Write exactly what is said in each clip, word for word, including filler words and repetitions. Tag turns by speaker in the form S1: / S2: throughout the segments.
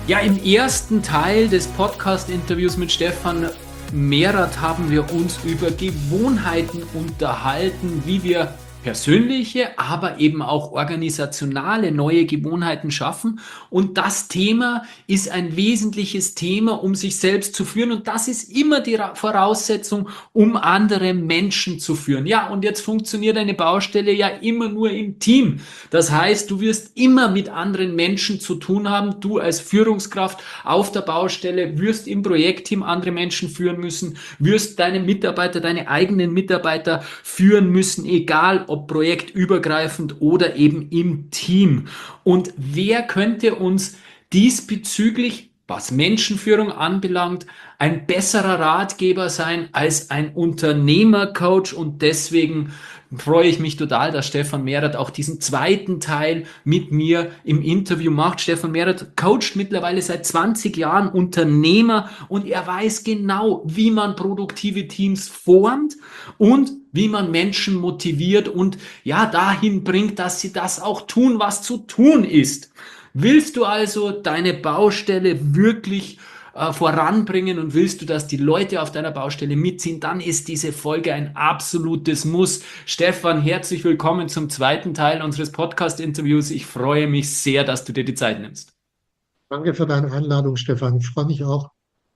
S1: Ja, im ersten Teil des Podcast-Interviews mit Stefan Mehrath haben wir uns über Gewohnheiten unterhalten, wie wir persönliche, aber eben auch organisationale neue Gewohnheiten schaffen. Und das Thema ist ein wesentliches Thema, um sich selbst zu führen. Und das ist immer die Voraussetzung, um andere Menschen zu führen. Ja, und jetzt funktioniert eine Baustelle ja immer nur im Team. Das heißt, du wirst immer mit anderen Menschen zu tun haben. Du als Führungskraft auf der Baustelle wirst im Projektteam andere Menschen führen müssen, wirst deine Mitarbeiter, deine eigenen Mitarbeiter führen müssen, egal ob projektübergreifend oder eben im Team. Und wer könnte uns diesbezüglich, was Menschenführung anbelangt, ein besserer Ratgeber sein als ein Unternehmercoach? Und deswegen freue ich mich total, dass Stefan Mehrath auch diesen zweiten Teil mit mir im Interview macht. Stefan Mehrath coacht mittlerweile seit zwanzig Jahren Unternehmer und er weiß genau, wie man produktive Teams formt und wie man Menschen motiviert und ja, dahin bringt, dass sie das auch tun, was zu tun ist. Willst du also deine Baustelle wirklich äh, voranbringen und willst du, dass die Leute auf deiner Baustelle mitziehen, dann ist diese Folge ein absolutes Muss. Stefan, herzlich willkommen zum zweiten Teil unseres Podcast-Interviews. Ich freue mich sehr, dass du dir die Zeit nimmst.
S2: Danke für deine Einladung, Stefan. Ich freue mich auch.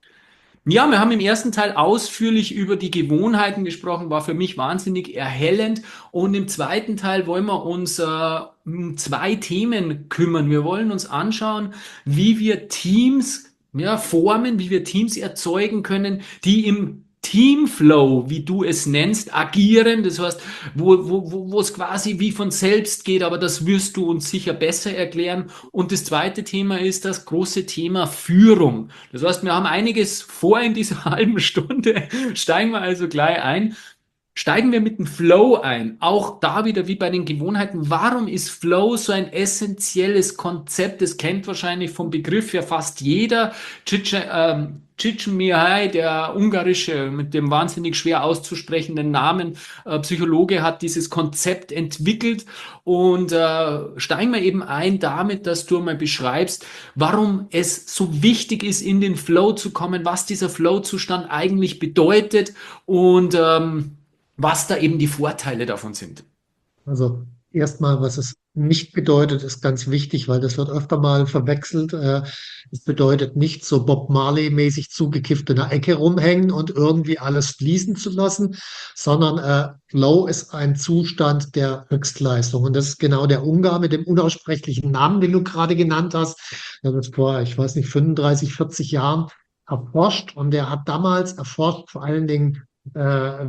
S1: Ja, wir haben im ersten Teil ausführlich über die Gewohnheiten gesprochen, war für mich wahnsinnig erhellend. Und im zweiten Teil wollen wir uns äh, um zwei Themen kümmern. Wir wollen uns anschauen, wie wir Teams ja, formen, wie wir Teams erzeugen können, die im Teamflow, wie du es nennst, agieren. Das heißt, wo, wo, wo, wo es quasi wie von selbst geht, aber das wirst du uns sicher besser erklären. Und das zweite Thema ist das große Thema Führung. Das heißt, wir haben einiges vor in dieser halben Stunde. Steigen wir also gleich ein. Steigen wir mit dem Flow ein. Auch da wieder wie bei den Gewohnheiten. Warum ist Flow so ein essentielles Konzept? Das kennt wahrscheinlich vom Begriff ja fast jeder. ähm, Csikszentmihalyi, der ungarische, mit dem wahnsinnig schwer auszusprechenden Namen, äh, Psychologe, hat dieses Konzept entwickelt. Und äh, steigen wir eben ein damit, dass du mal beschreibst, warum es so wichtig ist, in den Flow zu kommen, was dieser Flow-Zustand eigentlich bedeutet und ähm, was da eben die Vorteile davon sind.
S2: Also erstmal, was es nicht bedeutet, ist ganz wichtig, weil das wird öfter mal verwechselt. Äh, Es bedeutet nicht so Bob Marley-mäßig zugekifft in der Ecke rumhängen und irgendwie alles fließen zu lassen, sondern äh, Flow ist ein Zustand der Höchstleistung. Und das ist genau der Ungar mit dem unaussprechlichen Namen, den du gerade genannt hast. Der hat das vor, ich weiß nicht, fünfunddreißig, vierzig Jahren erforscht und der hat damals erforscht vor allen Dingen äh,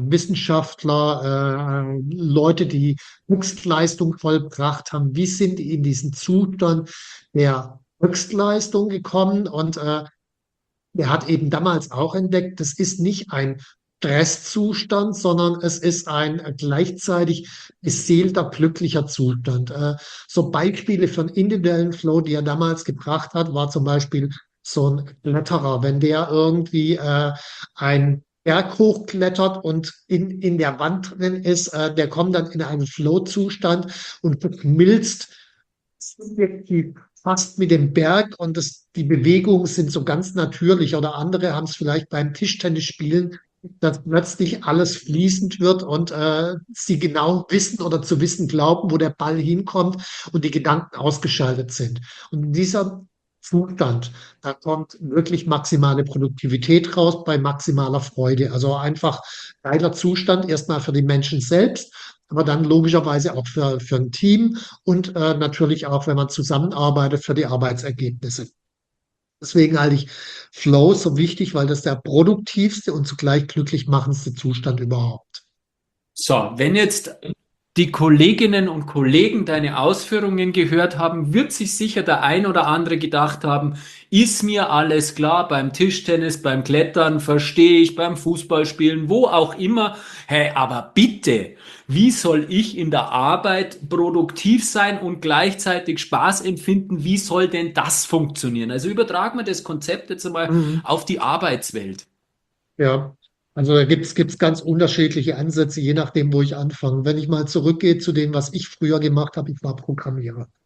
S2: Wissenschaftler, äh, Leute, die Höchstleistung vollbracht haben. Wie sind die in diesen Zustand der Höchstleistung gekommen? Und äh, er hat eben damals auch entdeckt, das ist nicht ein Stresszustand, sondern es ist ein äh, gleichzeitig beseelter, glücklicher Zustand. Äh, so Beispiele für einen individuellen Flow, die er damals gebracht hat, war zum Beispiel so ein Kletterer, wenn der irgendwie äh, ein Berg hochklettert und in, in der Wand drin ist, äh, der kommt dann in einen Flow-Zustand und verschmilzt subjektiv fast mit dem Berg und das, die Bewegungen sind so ganz natürlich. Oder andere haben es vielleicht beim Tischtennis spielen, dass plötzlich alles fließend wird und äh, sie genau wissen oder zu wissen glauben, wo der Ball hinkommt und die Gedanken ausgeschaltet sind. Und in dieser Zustand, da kommt wirklich maximale Produktivität raus bei maximaler Freude. Also einfach geiler Zustand erstmal für die Menschen selbst, aber dann logischerweise auch für, für ein Team und äh, natürlich auch, wenn man zusammenarbeitet, für die Arbeitsergebnisse. Deswegen halte ich Flow so wichtig, weil das der produktivste und zugleich glücklich machendste Zustand überhaupt.
S1: So, wenn jetzt die Kolleginnen und Kollegen deine Ausführungen gehört haben, wird sich sicher der ein oder andere gedacht haben, ist mir alles klar beim Tischtennis, beim Klettern, verstehe ich, beim Fußballspielen, wo auch immer. Hey, aber bitte, wie soll ich in der Arbeit produktiv sein und gleichzeitig Spaß empfinden? Wie soll denn das funktionieren? Also übertragen wir das Konzept jetzt einmal
S2: Mhm.
S1: auf die Arbeitswelt.
S2: Ja, also da gibt's gibt's ganz unterschiedliche Ansätze, je nachdem, wo ich anfange. Wenn ich mal zurückgehe zu dem, was ich früher gemacht habe, ich war Programmierer.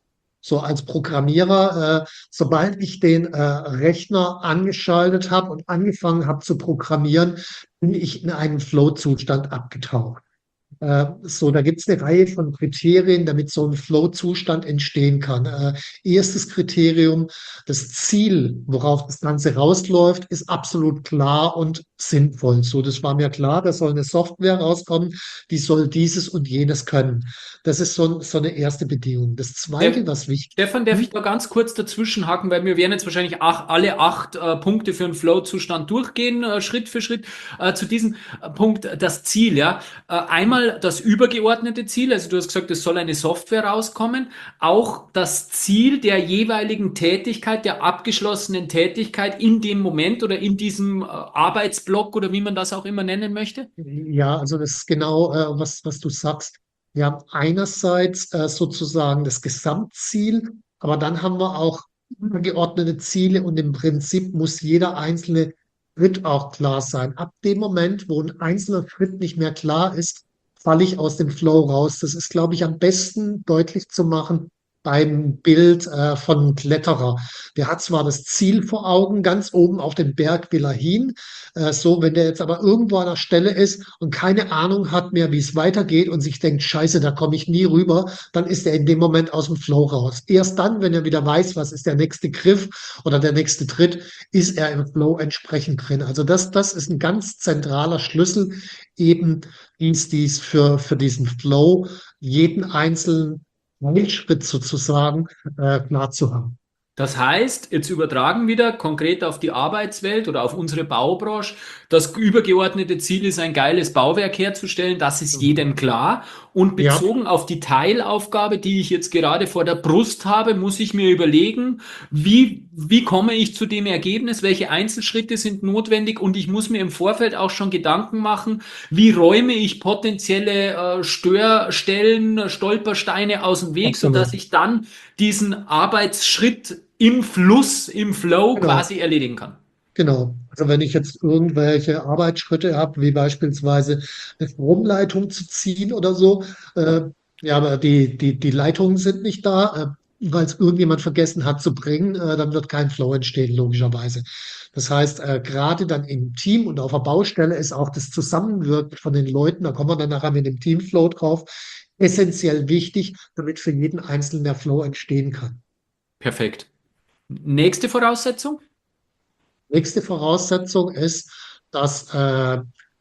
S2: So als Programmierer, äh, sobald ich den äh, Rechner angeschaltet habe und angefangen habe zu programmieren, bin ich in einen Flow-Zustand abgetaucht. Äh, so, da gibt es eine Reihe von Kriterien, damit so ein Flow-Zustand entstehen kann. Äh, erstes Kriterium, das Ziel, worauf das Ganze rausläuft, ist absolut klar und sinnvoll. So, das war mir klar, da soll eine Software rauskommen, die soll dieses und jenes können. Das ist so, so eine erste Bedingung. Das
S1: Steff-
S2: zweite, was wichtig
S1: Stefan, darf ich
S2: ist,
S1: da ganz kurz dazwischen haken, weil wir werden jetzt wahrscheinlich ach, alle acht äh, Punkte für einen Flow-Zustand durchgehen, äh, Schritt für Schritt. Äh, zu diesem äh, Punkt, äh, das Ziel, ja. Äh, einmal das übergeordnete Ziel, also du hast gesagt, es soll eine Software rauskommen. Auch das Ziel der jeweiligen Tätigkeit, der abgeschlossenen Tätigkeit in dem Moment oder in diesem äh, Arbeitsblock oder wie man das auch immer nennen möchte.
S2: ja, also das ist genau, äh, was, was du sagst. Wir haben einerseits äh, sozusagen das Gesamtziel, aber dann haben wir auch übergeordnete Ziele und im Prinzip muss jeder einzelne Schritt auch klar sein. Ab dem Moment, wo ein einzelner Schritt nicht mehr klar ist, falle ich aus dem Flow raus. Das ist, glaube ich, am besten deutlich zu machen beim Bild äh, von einem Kletterer. Der hat zwar das Ziel vor Augen, ganz oben auf den Berg will er hin, äh, so, wenn der jetzt aber irgendwo an der Stelle ist und keine Ahnung hat mehr, wie es weitergeht und sich denkt, Scheiße, da komme ich nie rüber, dann ist er in dem Moment aus dem Flow raus. Erst dann, wenn er wieder weiß, was ist der nächste Griff oder der nächste Tritt, ist er im Flow entsprechend drin. Also das, das ist ein ganz zentraler Schlüssel, eben dies, dies für, für diesen Flow, jeden einzelnen Schritt sozusagen äh, klar zu haben.
S1: Das heißt, jetzt übertragen wieder konkret auf die Arbeitswelt oder auf unsere Baubranche. Das übergeordnete Ziel ist, ein geiles Bauwerk herzustellen. Das ist jedem klar. Und
S2: Ja,
S1: bezogen auf die Teilaufgabe, die ich jetzt gerade vor der Brust habe, muss ich mir überlegen, wie, wie komme ich zu dem Ergebnis? Welche Einzelschritte sind notwendig? Und ich muss mir im Vorfeld auch schon Gedanken machen, wie räume ich potenzielle äh, Störstellen, Stolpersteine aus dem Weg, sodass
S2: absolut.
S1: ich dann diesen Arbeitsschritt im Fluss, im Flow
S2: Genau.
S1: quasi erledigen kann.
S2: Genau. Also wenn ich jetzt irgendwelche Arbeitsschritte habe, wie beispielsweise eine Stromleitung zu ziehen oder so, äh, ja, aber die, die, die Leitungen sind nicht da, äh, weil es irgendjemand vergessen hat zu bringen, äh, dann wird kein Flow entstehen, logischerweise. Das heißt, äh, gerade dann im Team und auf der Baustelle ist auch das Zusammenwirken von den Leuten, da kommen wir dann nachher mit dem Teamflow drauf, essentiell wichtig, damit für jeden Einzelnen der Flow entstehen kann.
S1: Perfekt. Nächste Voraussetzung?
S2: Nächste Voraussetzung ist, dass äh,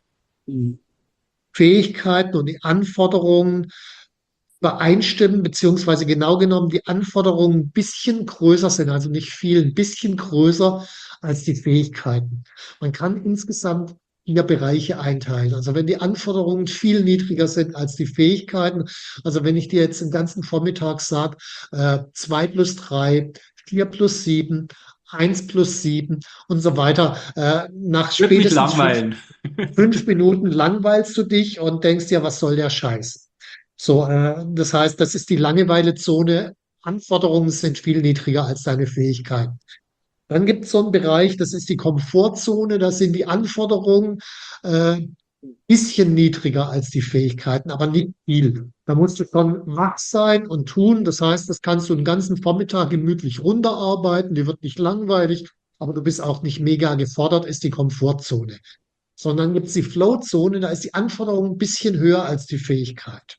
S2: die Fähigkeiten und die Anforderungen übereinstimmen, beziehungsweise genau genommen die Anforderungen ein bisschen größer sind, also nicht viel, ein bisschen größer als die Fähigkeiten. Man kann insgesamt vier Bereiche einteilen. Also wenn die Anforderungen viel niedriger sind als die Fähigkeiten, also wenn ich dir jetzt den ganzen Vormittag sage, äh, zwei plus drei, vier plus sieben, eins plus sieben und so weiter, äh, nach
S1: Wird mich
S2: spätestens fünf
S1: langweilen.
S2: Fünf Minuten langweilst du dich und denkst dir, was soll der Scheiß? So, äh, das heißt, das ist die Langeweilezone. Anforderungen sind viel niedriger als deine Fähigkeiten. Dann gibt es so einen Bereich, das ist die Komfortzone. Da sind die Anforderungen äh, bisschen niedriger als die Fähigkeiten, aber nicht viel. Da musst du schon wach sein und tun. Das heißt, das kannst du den ganzen Vormittag gemütlich runterarbeiten. Die wird nicht langweilig, aber du bist auch nicht mega gefordert, ist die Komfortzone. Sondern gibt es die Flow-Zone, da ist die Anforderung ein bisschen höher als die Fähigkeit.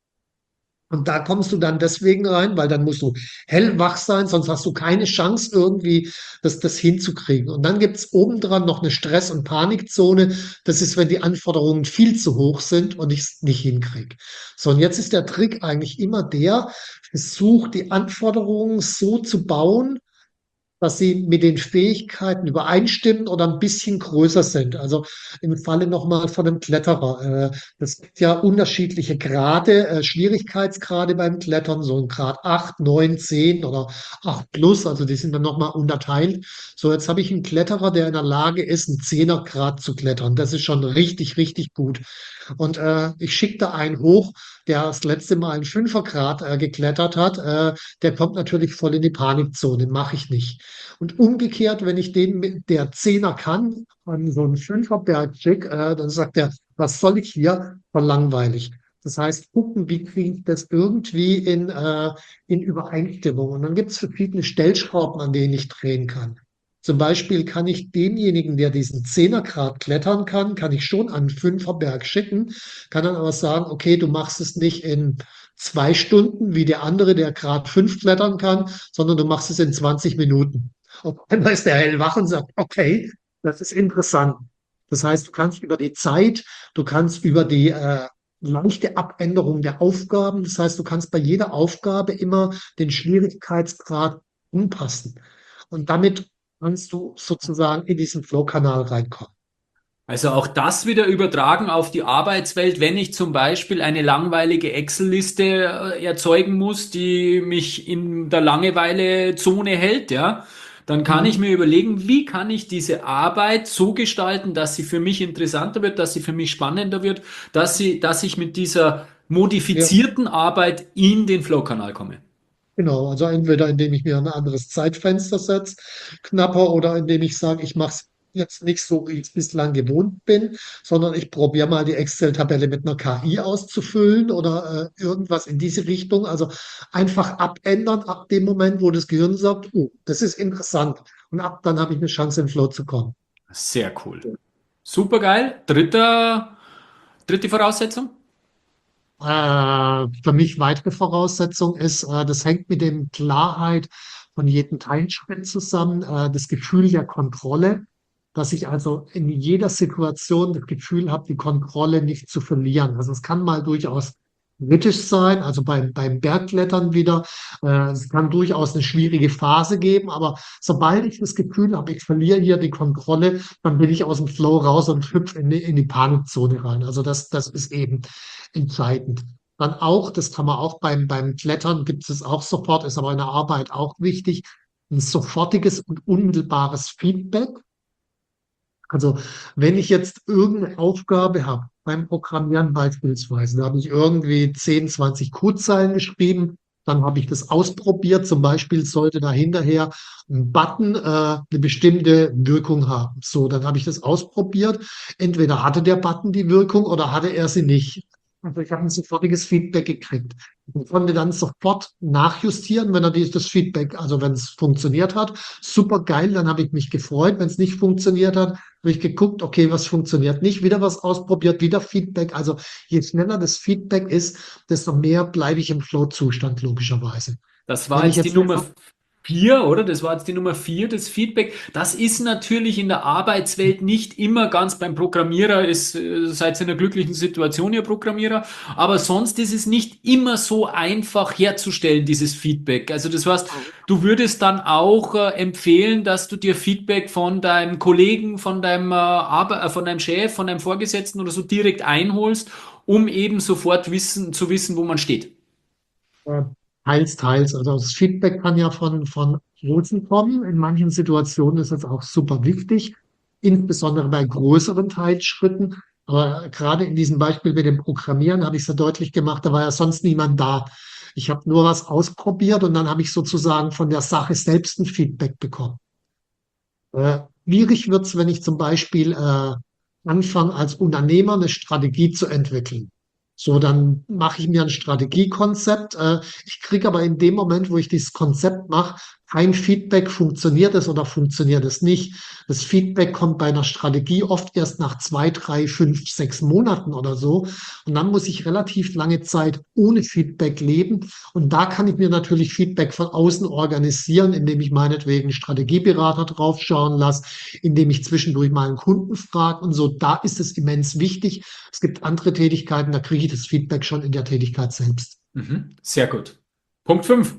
S2: Und da kommst du dann deswegen rein, weil dann musst du hellwach sein, sonst hast du keine Chance, irgendwie das, das hinzukriegen. Und dann gibt es obendran noch eine Stress- und Panikzone. Das ist, wenn die Anforderungen viel zu hoch sind und ich es nicht hinkriege. So, und jetzt ist der Trick eigentlich immer der, versuch die Anforderungen so zu bauen, dass sie mit den Fähigkeiten übereinstimmen oder ein bisschen größer sind. Also im Falle nochmal von einem Kletterer. Äh, das gibt ja unterschiedliche Grade, äh, Schwierigkeitsgrade beim Klettern, so ein Grad acht, neun, zehn oder acht plus, also die sind dann nochmal unterteilt. So, jetzt habe ich einen Kletterer, der in der Lage ist, einen zehner Grad zu klettern. Das ist schon richtig, richtig gut. Und äh, ich schicke da einen hoch, der das letzte Mal einen fünfer Grad äh, geklettert hat. Äh, der kommt natürlich voll in die Panikzone, mache ich nicht. Und umgekehrt, wenn ich den mit der Zehner kann, an so einen Fünferberg schick, äh, dann sagt er, was soll ich hier? Voll langweilig. Das heißt, gucken, wie kriege ich das irgendwie in, äh, in Übereinstimmung. Und dann gibt es verschiedene Stellschrauben, an denen ich drehen kann. Zum Beispiel kann ich denjenigen, der diesen Zehnergrad klettern kann, kann ich schon an einen Fünferberg schicken, kann dann aber sagen, okay, du machst es nicht in zwei Stunden wie der andere, der Grad fünf klettern kann, sondern du machst es in zwanzig Minuten. Auf einmal ist der hellwach und sagt, okay, das ist interessant. Das heißt, du kannst über die Zeit, du kannst über die äh, leichte Abänderung der Aufgaben, das heißt, du kannst bei jeder Aufgabe immer den Schwierigkeitsgrad anpassen. Und damit kannst du sozusagen in diesen Flow-Kanal reinkommen.
S1: Also auch das wieder übertragen auf die Arbeitswelt, wenn ich zum Beispiel eine langweilige Excel-Liste äh, erzeugen muss, die mich in der Langeweile-Zone hält, ja, dann kann ich
S2: Mhm.
S1: mir überlegen, wie kann ich diese Arbeit so gestalten, dass sie für mich interessanter wird, dass sie für mich spannender wird, dass sie, dass ich mit dieser
S2: Ja,
S1: modifizierten Arbeit in den Flow-Kanal komme.
S2: genau. Also entweder indem ich mir ein anderes Zeitfenster setze, knapper, oder indem ich sage, ich mache es jetzt nicht so, wie ich es bislang gewohnt bin, sondern ich probiere mal die Excel-Tabelle mit einer K I auszufüllen oder äh, irgendwas in diese Richtung. Also einfach abändern ab dem Moment, wo das Gehirn sagt, oh, das ist interessant. Und ab dann habe ich eine Chance, in den Flow zu kommen.
S1: Sehr cool. Super geil. Dritter, dritte Voraussetzung?
S2: Äh, für mich weitere Voraussetzung ist, äh, das hängt mit dem Klarheit von jedem Teilschritt zusammen, äh, das Gefühl der Kontrolle, dass ich also in jeder Situation das Gefühl habe, die Kontrolle nicht zu verlieren. Also es kann mal durchaus kritisch sein, also beim, beim Bergklettern wieder. Äh, es kann durchaus eine schwierige Phase geben, aber sobald ich das Gefühl habe, ich verliere hier die Kontrolle, dann bin ich aus dem Flow raus und hüpfe in die, in die Panikzone rein. Also das, das ist eben entscheidend. Dann auch, das kann man auch beim, beim Klettern, gibt es auch sofort, ist aber in der Arbeit auch wichtig, ein sofortiges und unmittelbares Feedback. Also wenn ich jetzt irgendeine Aufgabe habe, beim Programmieren beispielsweise, da habe ich irgendwie zehn, zwanzig Codezeilen geschrieben, dann habe ich das ausprobiert. Zum Beispiel sollte da hinterher ein Button äh, eine bestimmte Wirkung haben. So, dann habe ich das ausprobiert. Entweder hatte der Button die Wirkung oder hatte er sie nicht. Also ich habe ein sofortiges Feedback gekriegt und konnte dann sofort nachjustieren, wenn er die, das Feedback, also wenn es funktioniert hat. Super geil, dann habe ich mich gefreut. Wenn es nicht funktioniert hat, habe ich geguckt, okay, was funktioniert nicht, wieder was ausprobiert, wieder Feedback. Also je schneller das Feedback ist, desto mehr bleibe ich im Flow-Zustand, logischerweise.
S1: Das war
S2: Wenn ich
S1: jetzt die
S2: jetzt eine,
S1: Nummer vier, oder? Das war jetzt die Nummer vier, das Feedback. Das ist natürlich in der Arbeitswelt nicht immer ganz beim Programmierer, ist, äh, seid ihr in einer glücklichen Situation, ihr Programmierer, aber sonst ist es nicht immer so einfach herzustellen, dieses Feedback. Also das heißt, du würdest dann auch äh, empfehlen, dass du dir Feedback von deinem Kollegen, von deinem, äh, Arbe äh, von deinem Chef, von deinem Vorgesetzten oder so direkt einholst, um eben sofort wissen, zu wissen, wo man steht.
S2: äh, teils, teils. Also das Feedback kann ja von, von außen kommen. In manchen Situationen ist es auch super wichtig, insbesondere bei größeren Teilschritten. Aber gerade in diesem Beispiel mit dem Programmieren habe ich es ja deutlich gemacht, da war ja sonst niemand da. Ich habe nur was ausprobiert und dann habe ich sozusagen von der Sache selbst ein Feedback bekommen. Äh, schwierig wird es, wenn ich zum Beispiel äh, anfange, als Unternehmer eine Strategie zu entwickeln. So, dann mache ich mir ein Strategiekonzept. Äh, ich kriege aber in dem Moment, wo ich dieses Konzept mache, kein Feedback, funktioniert es oder funktioniert es nicht. Das Feedback kommt bei einer Strategie oft erst nach zwei, drei, fünf, sechs Monaten oder so. Und dann muss ich relativ lange Zeit ohne Feedback leben. Und da kann ich mir natürlich Feedback von außen organisieren, indem ich meinetwegen Strategieberater draufschauen lasse, indem ich zwischendurch mal einen Kunden frage und so. Da ist es immens wichtig. Es gibt andere Tätigkeiten, da kriege ich das Feedback schon in der Tätigkeit selbst.
S1: Mhm. Sehr gut. Punkt fünf.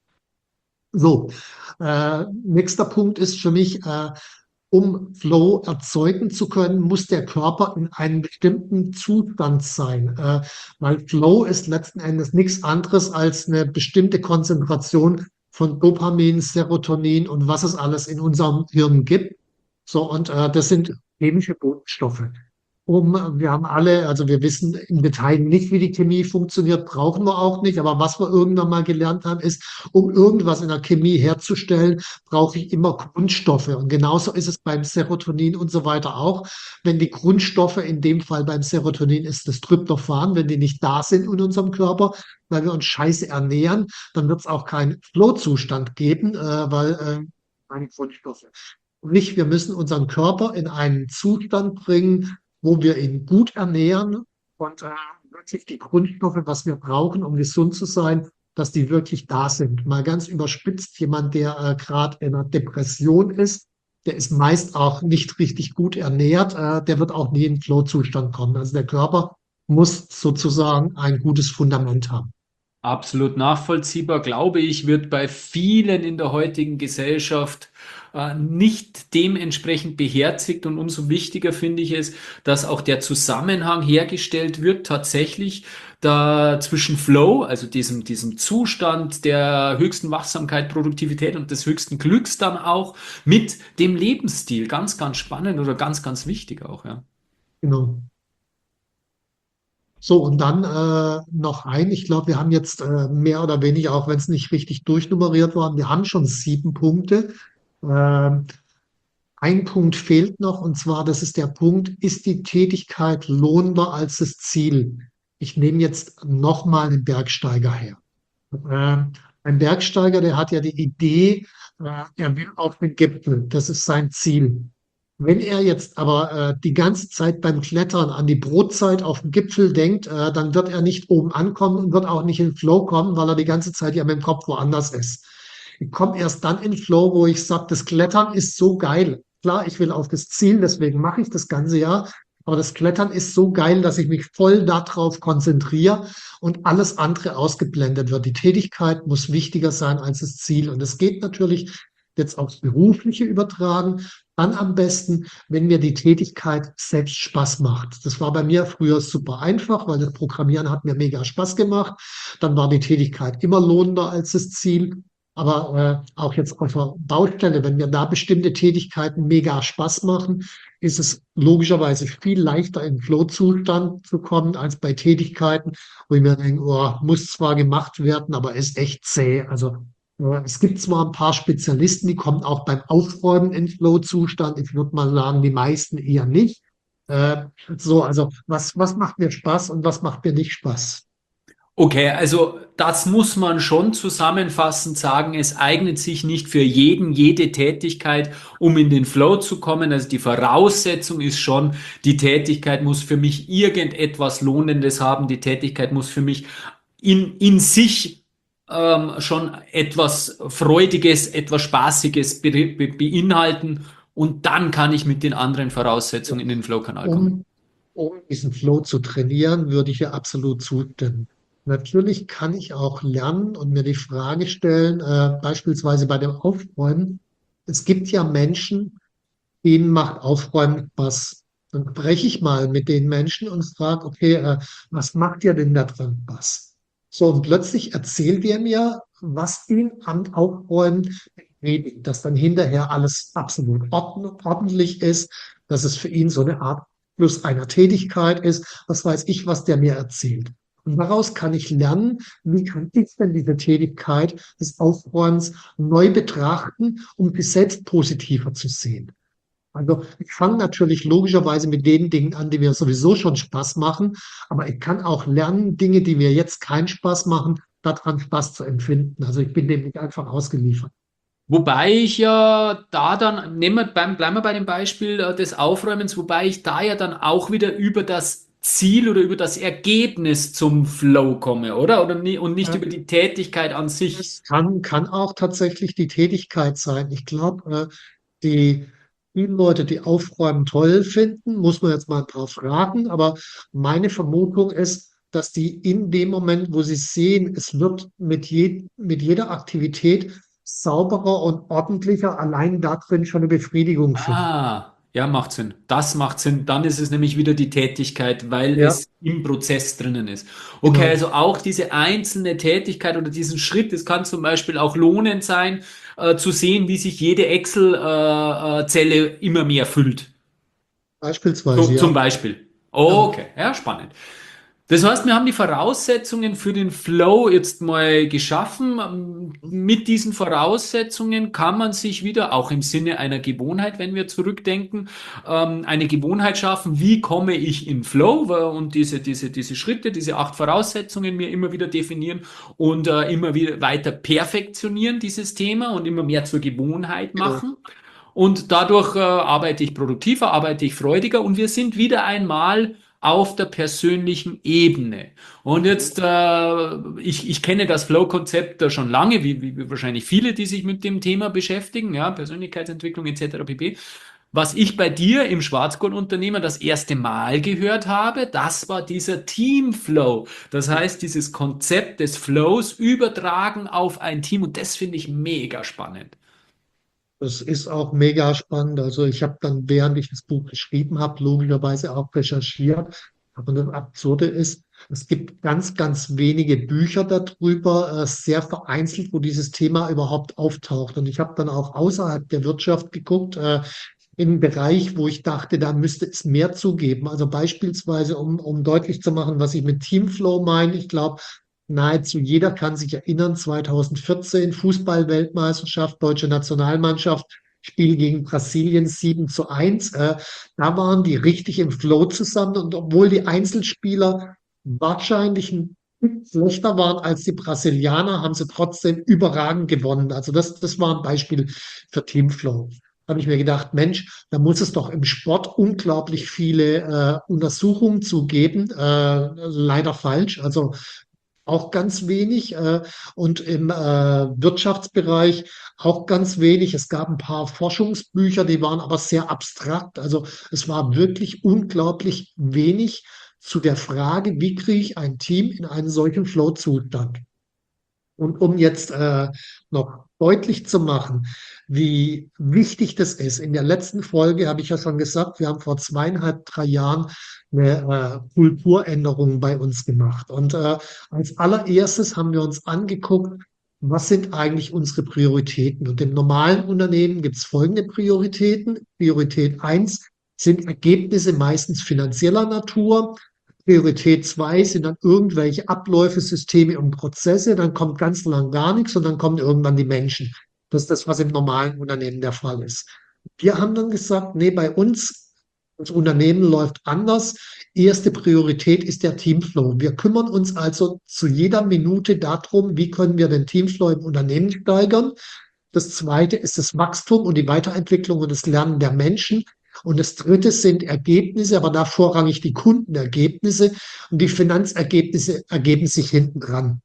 S2: So, äh, nächster Punkt ist für mich, äh, um Flow erzeugen zu können, muss der Körper in einem bestimmten Zustand sein. Äh, weil Flow ist letzten Endes nichts anderes als eine bestimmte Konzentration von Dopamin, Serotonin und was es alles in unserem Hirn gibt. So, und äh, das sind chemische Botenstoffe. um, wir haben alle, also wir wissen im Detail nicht, wie die Chemie funktioniert, brauchen wir auch nicht. Aber was wir irgendwann mal gelernt haben, ist, um irgendwas in der Chemie herzustellen, brauche ich immer Grundstoffe. Und genauso ist es beim Serotonin und so weiter auch. Wenn die Grundstoffe, in dem Fall beim Serotonin ist das Tryptophan, wenn die nicht da sind in unserem Körper, weil wir uns scheiße ernähren, dann wird es auch keinen Flow-Zustand geben, äh, weil äh, keine Grundstoffe. Nicht, wir müssen unseren Körper in einen Zustand bringen, wo wir ihn gut ernähren und äh, wirklich die Grundstoffe, was wir brauchen, um gesund zu sein, dass die wirklich da sind. Mal ganz überspitzt, jemand, der äh, gerade in einer Depression ist, der ist meist auch nicht richtig gut ernährt, äh, der wird auch nie in den Flow-Zustand kommen. Also der Körper muss sozusagen ein gutes Fundament haben.
S1: Absolut nachvollziehbar, glaube ich, wird bei vielen in der heutigen Gesellschaft äh, nicht dementsprechend beherzigt und umso wichtiger finde ich es, dass auch der Zusammenhang hergestellt wird, tatsächlich da zwischen Flow, also diesem, diesem Zustand der höchsten Wachsamkeit, Produktivität und des höchsten Glücks dann auch mit dem Lebensstil. Ganz, ganz spannend oder ganz, ganz wichtig auch, ja.
S2: Genau. So, und dann äh, noch ein, ich glaube, wir haben jetzt äh, mehr oder weniger, auch wenn es nicht richtig durchnummeriert war, wir haben schon sieben Punkte. Ähm, ein Punkt fehlt noch, und zwar, das ist der Punkt, ist die Tätigkeit lohnender als das Ziel? Ich nehme jetzt nochmal den Bergsteiger her. Ähm, ein Bergsteiger, der hat ja die Idee, äh, er will auf den Gipfel, das ist sein Ziel. Wenn er jetzt aber äh, die ganze Zeit beim Klettern an die Brotzeit auf dem Gipfel denkt, äh, dann wird er nicht oben ankommen und wird auch nicht in Flow kommen, weil er die ganze Zeit ja mit dem Kopf woanders ist. Ich komme erst dann in Flow, wo ich sage, das Klettern ist so geil. Klar, ich will auf das Ziel, deswegen mache ich das ganze Jahr. Aber das Klettern ist so geil, dass ich mich voll darauf konzentriere und alles andere ausgeblendet wird. Die Tätigkeit muss wichtiger sein als das Ziel. Und es geht natürlich jetzt aufs Berufliche übertragen. Dann am besten, wenn mir die Tätigkeit selbst Spaß macht. Das war bei mir früher super einfach, weil das Programmieren hat mir mega Spaß gemacht. Dann war die Tätigkeit immer lohnender als das Ziel. Aber äh, auch jetzt auf der Baustelle, wenn mir da bestimmte Tätigkeiten mega Spaß machen, ist es logischerweise viel leichter in Flow-Zustand zu kommen als bei Tätigkeiten, wo ich mir denke, oh, muss zwar gemacht werden, aber ist echt zäh. Also äh, es gibt zwar ein paar Spezialisten, die kommen auch beim Aufräumen in Flow-Zustand. Ich würde mal sagen, die meisten eher nicht. Äh, so, also was, was macht mir Spaß und was macht mir nicht Spaß?
S1: Okay, also das muss man schon zusammenfassend sagen. Es eignet sich nicht für jeden, jede Tätigkeit, um in den Flow zu kommen. Also die Voraussetzung ist schon, die Tätigkeit muss für mich irgendetwas Lohnendes haben. Die Tätigkeit muss für mich in, in sich ähm, schon etwas Freudiges, etwas Spaßiges be be beinhalten. Und dann kann ich mit den anderen Voraussetzungen in den Flow-Kanal kommen.
S2: Um, um diesen Flow zu trainieren, würde ich ja absolut zustimmen. Natürlich kann ich auch lernen und mir die Frage stellen, äh, beispielsweise bei dem Aufräumen. Es gibt ja Menschen, denen macht Aufräumen Spaß. Dann spreche ich mal mit den Menschen und frage, okay, äh, was macht ihr denn da dran Spaß? So, und plötzlich erzählt ihr mir, was ihn am Aufräumen befriedigt, dass dann hinterher alles absolut ordn- ordentlich ist, dass es für ihn so eine Art Plus einer Tätigkeit ist, was weiß ich, was der mir erzählt. Und daraus kann ich lernen, wie kann ich denn diese Tätigkeit des Aufräumens neu betrachten, um sie selbst positiver zu sehen. Also ich fange natürlich logischerweise mit den Dingen an, die mir sowieso schon Spaß machen, aber ich kann auch lernen, Dinge, die mir jetzt keinen Spaß machen, daran Spaß zu empfinden. Also ich bin dem nicht einfach ausgeliefert.
S1: Wobei ich ja da dann, nehmen wir beim, bleiben wir bei dem Beispiel äh, des Aufräumens, wobei ich da ja dann auch wieder über das Ziel oder über das Ergebnis zum Flow komme, oder? Oder nie, und nicht
S2: Äh,
S1: über die Tätigkeit an sich.
S2: Es kann, kann auch tatsächlich die Tätigkeit sein. Ich glaube, äh, die vielen Leute, die Aufräumen toll finden, muss man jetzt mal drauf raten, aber meine Vermutung ist, dass die in dem Moment, wo sie sehen, es wird mit, je, mit jeder Aktivität sauberer und ordentlicher, allein darin schon eine Befriedigung finden.
S1: Ah, ja, macht Sinn. Das macht Sinn. Dann ist es nämlich wieder die Tätigkeit, weil
S2: Ja,
S1: es im Prozess drinnen ist. Okay,
S2: genau.
S1: also auch diese einzelne Tätigkeit oder diesen Schritt, es kann zum Beispiel auch lohnend sein, äh, zu sehen, wie sich jede Excel-Zelle äh, äh, Zelle immer mehr füllt.
S2: Beispielsweise,
S1: So, zum
S2: ja.
S1: Beispiel.
S2: Ja,
S1: Okay, ja, spannend. Das heißt, wir haben die Voraussetzungen für den Flow jetzt mal geschaffen. Ähm, Mit diesen Voraussetzungen kann man sich wieder, auch im Sinne einer Gewohnheit, wenn wir zurückdenken, ähm, eine Gewohnheit schaffen. Wie komme ich in Flow? Und diese, diese, diese Schritte, diese acht Voraussetzungen mir immer wieder definieren und äh, immer wieder weiter perfektionieren, dieses Thema und immer mehr zur Gewohnheit
S2: genau.
S1: machen. Und dadurch äh, arbeite ich produktiver, arbeite ich freudiger und wir sind wieder einmal auf der persönlichen Ebene. Und jetzt, äh, ich, ich kenne das Flow-Konzept äh, schon lange, wie, wie wahrscheinlich viele, die sich mit dem Thema beschäftigen, ja, Persönlichkeitsentwicklung et cetera pp. Was ich bei dir im Schwarzgurtunternehmer das erste Mal gehört habe, das war dieser Teamflow. Das heißt, dieses Konzept des Flows übertragen auf ein Team und das finde ich mega spannend.
S2: Das ist auch mega spannend. Also ich habe dann, während ich das Buch geschrieben habe, logischerweise auch recherchiert. Aber das Absurde ist, es gibt ganz, ganz wenige Bücher darüber, äh, sehr vereinzelt, wo dieses Thema überhaupt auftaucht. Und ich habe dann auch außerhalb der Wirtschaft geguckt, äh, in einem Bereich, wo ich dachte, da müsste es mehr zugeben. Also beispielsweise, um, um deutlich zu machen, was ich mit Teamflow meine. Ich glaube, nahezu jeder kann sich erinnern, zweitausendvierzehn Fußball-Weltmeisterschaft, deutsche Nationalmannschaft, Spiel gegen Brasilien sieben zu eins. Äh, da waren die richtig im Flow zusammen und obwohl die Einzelspieler wahrscheinlich ein Tick schlechter waren als die Brasilianer, haben sie trotzdem überragend gewonnen. Also das, das war ein Beispiel für Teamflow. Da habe ich mir gedacht, Mensch, da muss es doch im Sport unglaublich viele äh, Untersuchungen zu geben. Äh, leider falsch. Also auch ganz wenig äh, und im äh, Wirtschaftsbereich auch ganz wenig. Es gab ein paar Forschungsbücher, die waren aber sehr abstrakt. Also es war wirklich unglaublich wenig zu der Frage, wie kriege ich ein Team in einen solchen Flow-Zustand. Und um jetzt äh, noch deutlich zu machen, wie wichtig das ist, in der letzten Folge habe ich ja schon gesagt, wir haben vor zweieinhalb, drei Jahren eine äh, Kulturänderung bei uns gemacht. Und äh, als allererstes haben wir uns angeguckt, was sind eigentlich unsere Prioritäten? Und im normalen Unternehmen gibt es folgende Prioritäten. Priorität eins sind Ergebnisse meistens finanzieller Natur. Priorität zwei sind dann irgendwelche Abläufe, Systeme und Prozesse. Dann kommt ganz lang gar nichts und dann kommen irgendwann die Menschen. Das ist das, was im normalen Unternehmen der Fall ist. Wir haben dann gesagt, nee, bei uns, das Unternehmen läuft anders. Erste Priorität ist der Teamflow. Wir kümmern uns also zu jeder Minute darum, wie können wir den Teamflow im Unternehmen steigern. Das zweite ist das Wachstum und die Weiterentwicklung und das Lernen der Menschen. Und das dritte sind Ergebnisse, aber da vorrangig die Kundenergebnisse und die Finanzergebnisse ergeben sich hinten dran.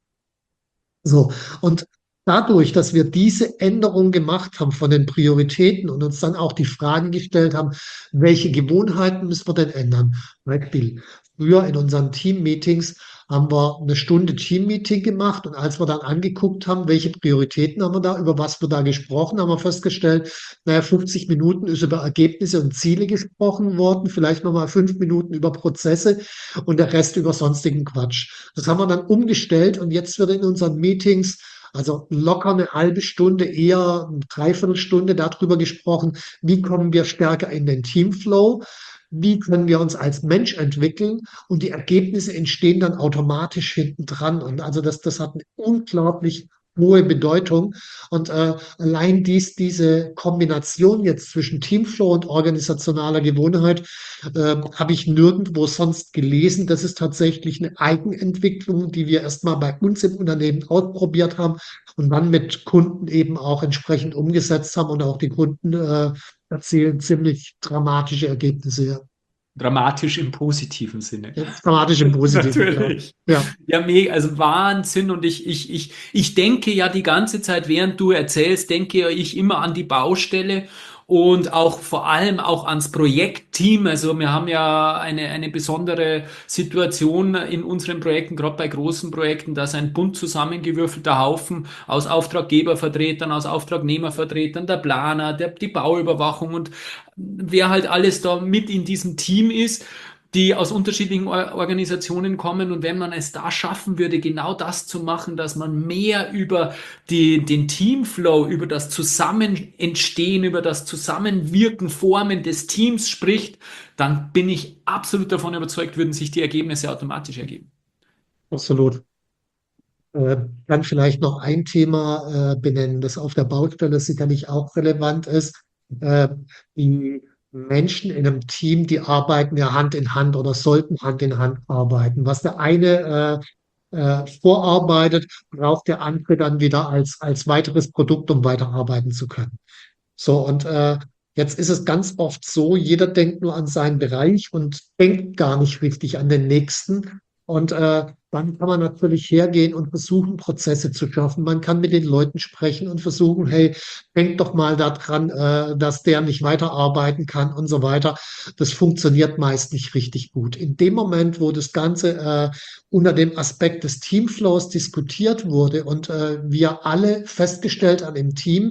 S2: So. Und dadurch, dass wir diese Änderung gemacht haben von den Prioritäten und uns dann auch die Fragen gestellt haben, welche Gewohnheiten müssen wir denn ändern? Beispiel. Früher in unseren Team-Meetings haben wir eine Stunde Team-Meeting gemacht und als wir dann angeguckt haben, welche Prioritäten haben wir da, über was wir da gesprochen, haben wir festgestellt, naja, fünfzig Minuten ist über Ergebnisse und Ziele gesprochen worden, vielleicht nochmal fünf Minuten über Prozesse und der Rest über sonstigen Quatsch. Das haben wir dann umgestellt und jetzt wird in unseren Meetings also locker eine halbe Stunde, eher eine Dreiviertelstunde darüber gesprochen, wie kommen wir stärker in den Teamflow, wie können wir uns als Mensch entwickeln und die Ergebnisse entstehen dann automatisch hinten dran. Und also das, das hat eine unglaublich hohe Bedeutung. Und äh, allein dies, diese Kombination jetzt zwischen Teamflow und organisationaler Gewohnheit äh, habe ich nirgendwo sonst gelesen. Das ist tatsächlich eine Eigenentwicklung, die wir erstmal bei uns im Unternehmen ausprobiert haben und dann mit Kunden eben auch entsprechend umgesetzt haben. Und auch die Kunden äh, erzielen ziemlich dramatische Ergebnisse. Ja.
S1: Dramatisch im positiven Sinne.
S2: Ja, dramatisch im Positiven, klar.
S1: Natürlich.
S2: Ja.
S1: Ja, mega, also Wahnsinn. Und ich, ich, ich, ich denke ja die ganze Zeit, während du erzählst, denke ja ich immer an die Baustelle und auch vor allem auch ans Projektteam. Also wir haben ja eine, eine besondere Situation in unseren Projekten, gerade bei großen Projekten, dass ein bunt zusammengewürfelter Haufen aus Auftraggebervertretern, aus Auftragnehmervertretern, der Planer, der, die Bauüberwachung und wer halt alles da mit in diesem Team ist. die aus unterschiedlichen Or- Organisationen kommen. Und wenn man es da schaffen würde, genau das zu machen, dass man mehr über die, den Teamflow, über das Zusammenentstehen, über das Zusammenwirken, Formen des Teams spricht, dann bin ich absolut davon überzeugt, würden sich die Ergebnisse automatisch ergeben.
S2: Absolut. Äh, kann vielleicht noch ein Thema äh, benennen, das auf der Baustelle sicherlich auch relevant ist. Äh, die Menschen in einem Team, die arbeiten ja Hand in Hand oder sollten Hand in Hand arbeiten. Was der eine äh, äh, vorarbeitet, braucht der andere dann wieder als, als weiteres Produkt, um weiterarbeiten zu können. So, und äh, jetzt ist es ganz oft so, jeder denkt nur an seinen Bereich und denkt gar nicht richtig an den nächsten. Und äh, dann kann man natürlich hergehen und versuchen, Prozesse zu schaffen. Man kann mit den Leuten sprechen und versuchen, hey, denk doch mal daran, äh, dass der nicht weiterarbeiten kann und so weiter. Das funktioniert meist nicht richtig gut. In dem Moment, wo das Ganze äh, unter dem Aspekt des Teamflows diskutiert wurde und äh, wir alle festgestellt haben im Team,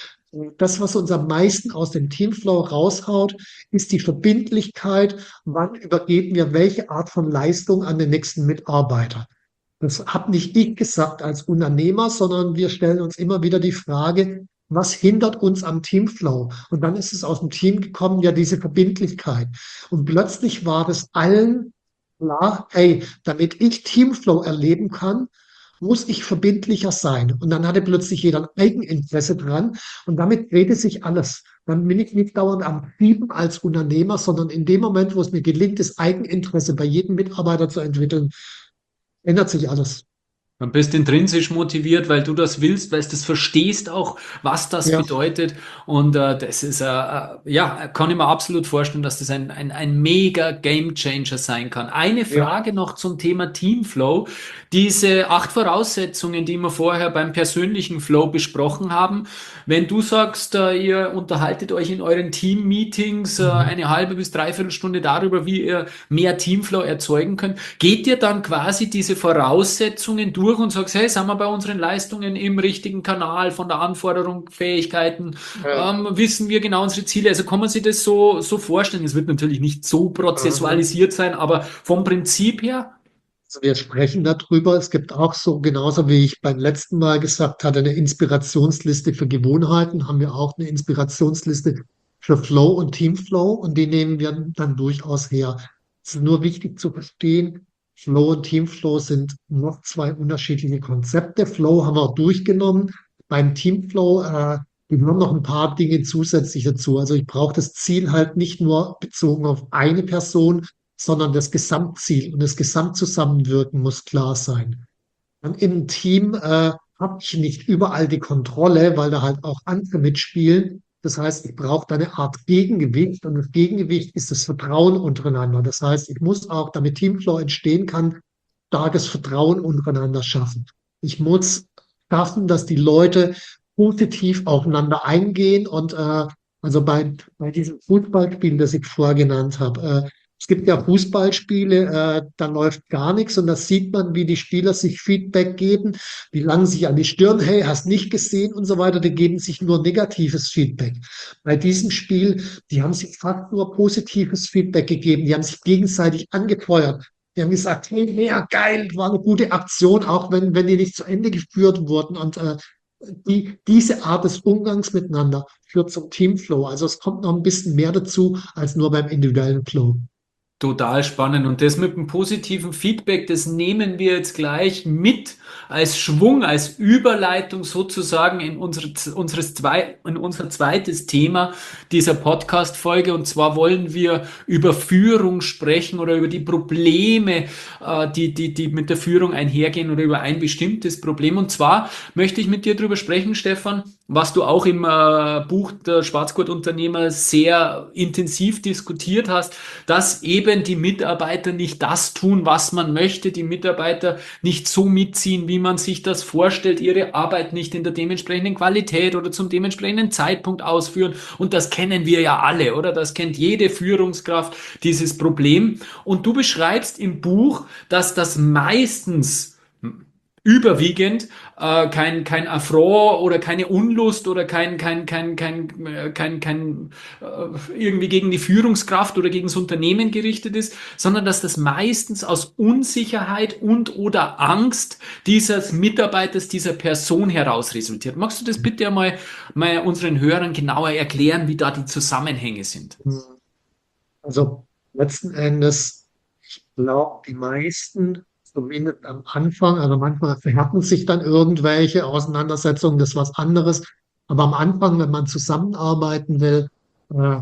S2: das, was uns am meisten aus dem Teamflow raushaut, ist die Verbindlichkeit, wann übergeben wir welche Art von Leistung an den nächsten Mitarbeiter. Das habe nicht ich gesagt als Unternehmer, sondern wir stellen uns immer wieder die Frage, was hindert uns am Teamflow? Und dann ist es aus dem Team gekommen, ja, diese Verbindlichkeit. Und plötzlich war das allen klar, hey, damit ich Teamflow erleben kann, muss ich verbindlicher sein. Und dann hatte plötzlich jeder ein Eigeninteresse dran. Und damit drehte sich alles. Dann bin ich nicht dauernd am Schieben als Unternehmer, sondern in dem Moment, wo es mir gelingt, das Eigeninteresse bei jedem Mitarbeiter zu entwickeln, ändert sich alles.
S1: Du bist intrinsisch motiviert, weil du das willst, weil du das verstehst auch, was das
S2: Ja,
S1: bedeutet. Und äh, das ist, äh, äh, ja, kann ich mir absolut vorstellen, dass das ein, ein, ein mega Game Changer sein kann. Eine
S2: ja.
S1: Frage noch zum Thema Teamflow. Diese acht Voraussetzungen, die wir vorher beim persönlichen Flow besprochen haben. Wenn du sagst, äh, ihr unterhaltet euch in euren Team-Meetings äh,
S2: Mhm.
S1: eine halbe bis dreiviertel Stunde darüber, wie ihr mehr Teamflow erzeugen könnt, geht ihr dann quasi diese Voraussetzungen durch und sagst, hey, sind wir bei unseren Leistungen im richtigen Kanal von der Anforderung, Fähigkeiten,
S2: Ja.
S1: ähm, wissen wir genau unsere Ziele? Also kann man sich das so, so vorstellen? Es wird natürlich nicht so prozessualisiert sein, aber vom Prinzip her?
S2: Also wir sprechen darüber. Es gibt auch so, genauso wie ich beim letzten Mal gesagt hatte, eine Inspirationsliste für Gewohnheiten, haben wir auch eine Inspirationsliste für Flow und Teamflow und die nehmen wir dann durchaus her. Es ist nur wichtig zu verstehen, Flow und Teamflow sind noch zwei unterschiedliche Konzepte. Flow haben wir durchgenommen. Beim Teamflow, äh, wir haben noch ein paar Dinge zusätzlich dazu. Also ich brauche das Ziel halt nicht nur bezogen auf eine Person, sondern das Gesamtziel und das Gesamtzusammenwirken muss klar sein. Und im Team äh, habe ich nicht überall die Kontrolle, weil da halt auch andere mitspielen. Das heißt, ich brauche da eine Art Gegengewicht und das Gegengewicht ist das Vertrauen untereinander. Das heißt, ich muss auch, damit Teamflow entstehen kann, starkes Vertrauen untereinander schaffen. Ich muss schaffen, dass die Leute positiv aufeinander eingehen und äh, also bei, bei diesem Fußballspiel, das ich vorher genannt habe, äh, es gibt ja Fußballspiele, äh, da läuft gar nichts und da sieht man, wie die Spieler sich Feedback geben, wie lange sich an die Stirn, hey, hast nicht gesehen und so weiter, die geben sich nur negatives Feedback. Bei diesem Spiel, die haben sich fast nur positives Feedback gegeben, die haben sich gegenseitig angefeuert. Die haben gesagt, hey, mega geil, war eine gute Aktion, auch wenn, wenn die nicht zu Ende geführt wurden. Und äh, die, diese Art des Umgangs miteinander führt zum Teamflow. Also es kommt noch ein bisschen mehr dazu als nur beim individuellen Flow.
S1: Total spannend. Und das mit dem positiven Feedback, das nehmen wir jetzt gleich mit als Schwung, als Überleitung sozusagen in unsere, unseres zwei, in unser zweites Thema dieser Podcast-Folge. Und zwar wollen wir über Führung sprechen oder über die Probleme, äh, die, die, die mit der Führung einhergehen oder über ein bestimmtes Problem. Und zwar möchte ich mit dir darüber sprechen, Stefan, was du auch im äh, Buch der Schwarzgurtunternehmer sehr intensiv diskutiert hast, dass eben die Mitarbeiter nicht das tun, was man möchte, die Mitarbeiter nicht so mitziehen, wie man sich das vorstellt, ihre Arbeit nicht in der dementsprechenden Qualität oder zum dementsprechenden Zeitpunkt ausführen. Und das kennen wir ja alle, oder? Das kennt jede Führungskraft, dieses Problem. Und du beschreibst im Buch, dass das meistens überwiegend äh, kein, kein Affront oder keine Unlust oder kein, kein, kein, kein, äh, kein, kein äh, irgendwie gegen die Führungskraft oder gegen das Unternehmen gerichtet ist, sondern dass das meistens aus Unsicherheit und oder Angst dieses Mitarbeiters, dieser Person heraus resultiert. Magst du das bitte einmal mal unseren Hörern genauer erklären, wie da die Zusammenhänge sind?
S2: Also letzten Endes, ich glaube, die meisten, zumindest am Anfang, also manchmal verhärten sich dann irgendwelche Auseinandersetzungen, das ist was anderes. Aber am Anfang, wenn man zusammenarbeiten will, äh,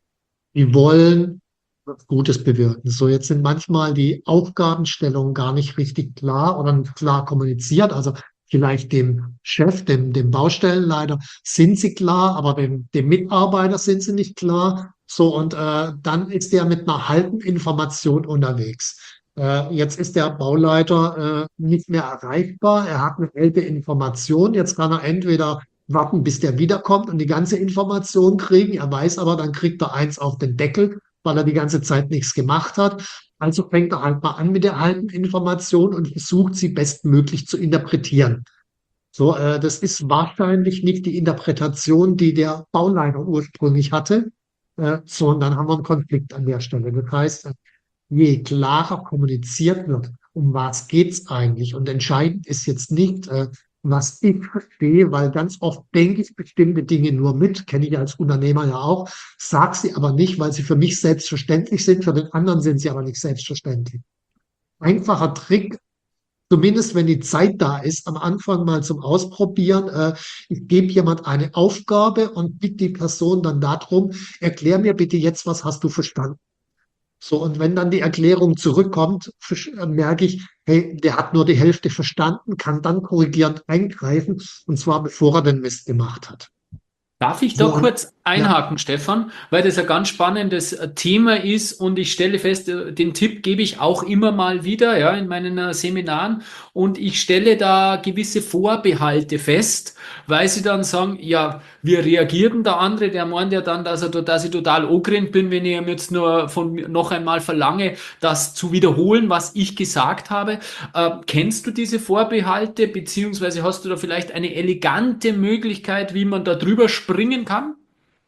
S2: die wollen was Gutes bewirken. So, jetzt sind manchmal die Aufgabenstellungen gar nicht richtig klar oder nicht klar kommuniziert. Also vielleicht dem Chef, dem, dem Baustellenleiter sind sie klar, aber dem, dem Mitarbeiter sind sie nicht klar. So, und äh, dann ist der mit einer halben Information unterwegs. Äh, jetzt ist der Bauleiter äh, nicht mehr erreichbar. Er hat eine halbe Information. Jetzt kann er entweder warten, bis der wiederkommt und die ganze Information kriegen. Er weiß aber, dann kriegt er eins auf den Deckel, weil er die ganze Zeit nichts gemacht hat. Also fängt er halt mal an mit der halben Information und versucht sie bestmöglich zu interpretieren. So, äh, das ist wahrscheinlich nicht die Interpretation, die der Bauleiter ursprünglich hatte, äh, sondern dann haben wir einen Konflikt an der Stelle. Das heißt, äh, je klarer kommuniziert wird, um was geht's eigentlich? Und entscheidend ist jetzt nicht, äh, was ich verstehe, weil ganz oft denke ich bestimmte Dinge nur mit, kenne ich als Unternehmer ja auch, sage sie aber nicht, weil sie für mich selbstverständlich sind, für den anderen sind sie aber nicht selbstverständlich. Einfacher Trick, zumindest wenn die Zeit da ist, am Anfang mal zum Ausprobieren. Äh, ich gebe jemand eine Aufgabe und bitte die Person dann darum, erklär mir bitte jetzt, was hast du verstanden? So, und wenn dann die Erklärung zurückkommt, fisch- äh, merke ich, hey, der hat nur die Hälfte verstanden, kann dann korrigierend eingreifen, und zwar bevor er den Mist gemacht hat.
S1: Darf ich da
S2: So, und
S1: kurz
S2: ja,
S1: einhaken, Stefan, weil das ein ganz spannendes äh, Thema ist und ich stelle fest, äh, den Tipp gebe ich auch immer mal wieder, ja, in meinen äh, Seminaren und ich stelle da gewisse Vorbehalte fest, weil sie dann sagen, ja, wie reagiert denn der andere? Der meint ja dann, dass er, dass ich total angerannt bin, wenn ich ihm jetzt nur von mir noch einmal verlange, das zu wiederholen, was ich gesagt habe. Äh, kennst du diese Vorbehalte, beziehungsweise hast du da vielleicht eine elegante Möglichkeit, wie man da drüber springen kann?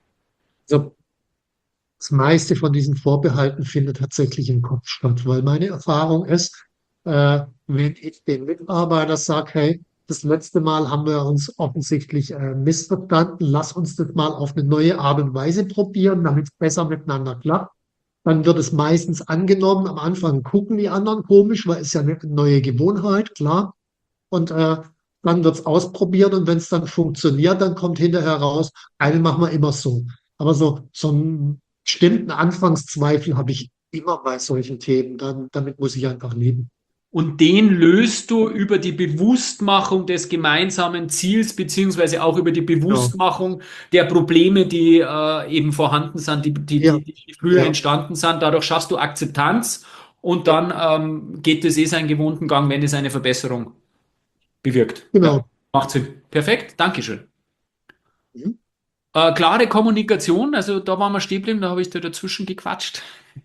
S2: so das meiste von diesen Vorbehalten findet tatsächlich im Kopf statt, weil meine Erfahrung ist, äh, wenn ich dem Mitarbeiter sage, hey, das letzte Mal haben wir uns offensichtlich äh, missverstanden, lass uns das mal auf eine neue Art und Weise probieren, damit es besser miteinander klappt. Dann wird es meistens angenommen. Am Anfang gucken die anderen komisch, weil es ja eine neue Gewohnheit, klar. Und äh, dann wird es ausprobiert und wenn es dann funktioniert, dann kommt hinterher raus, einen machen wir immer so. Aber so, so einen bestimmten Anfangszweifel habe ich immer bei solchen Themen. Dann, damit muss ich einfach leben.
S1: Und den löst du über die Bewusstmachung des gemeinsamen Ziels, beziehungsweise auch über die
S2: Genau.
S1: Bewusstmachung der Probleme, die äh, eben vorhanden sind, die, die,
S2: Ja,
S1: die, die früher
S2: ja,
S1: entstanden sind. Dadurch schaffst du Akzeptanz und
S2: ja,
S1: dann ähm, geht es eh seinen gewohnten Gang, wenn es eine Verbesserung bewirkt. Ja,
S2: genau.
S1: macht Sinn. Perfekt, Dankeschön.
S2: Mhm.
S1: Äh, klare Kommunikation, also da waren wir stehen geblieben, da habe ich da dazwischen gequatscht.